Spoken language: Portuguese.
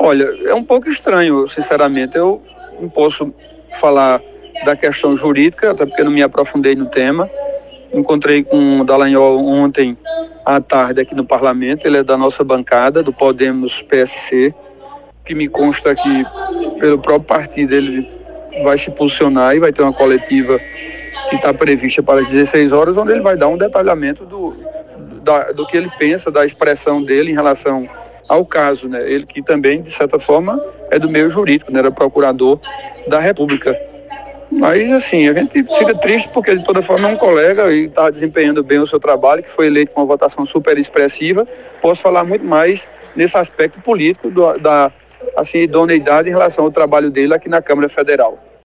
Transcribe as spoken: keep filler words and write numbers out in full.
Olha, é um pouco estranho, sinceramente. Eu não posso falar da questão jurídica, até porque não me aprofundei no tema. Encontrei com o Dallagnol ontem à tarde aqui no parlamento. Ele é da nossa bancada, do Podemos P S C, que me consta que pelo próprio partido ele vai se posicionar e vai ter uma coletiva que está prevista para as dezesseis horas, onde ele vai dar um detalhamento do, da, do que ele pensa, da expressão dele em relação ao caso, né? Ele que também, de certa forma, é do meio jurídico, né? Era procurador da República. Mas, assim, a gente fica triste porque, de toda forma, é um colega e está desempenhando bem o seu trabalho, que foi eleito com uma votação super expressiva. Posso falar muito mais nesse aspecto político do, da assim, idoneidade em relação ao trabalho dele aqui na Câmara Federal.